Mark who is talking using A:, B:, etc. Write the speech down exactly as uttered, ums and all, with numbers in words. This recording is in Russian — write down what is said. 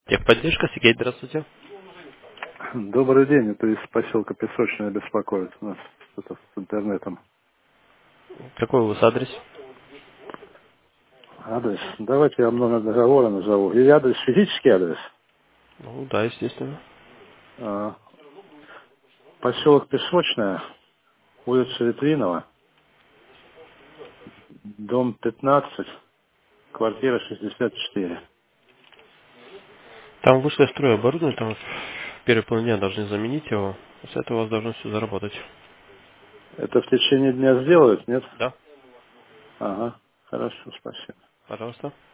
A: Техподдержка, Сергей, здравствуйте.
B: Добрый день, это из поселка Песочное беспокоит. У нас что-то с интернетом.
A: Какой у вас адрес?
B: Адрес. Давайте я вам номер договора назову. И адрес, физический адрес.
A: Ну да, естественно.
B: А, Поселок Песочное, улица Литвинова, дом пятнадцать, квартира шестьдесят четыре.
A: Там вышло из строя оборудование, там в первой половине дня должны заменить его. С этого у вас должно все заработать.
B: Это в течение дня сделают, нет?
A: Да,
B: Ага, хорошо, спасибо.
A: пожалуйста.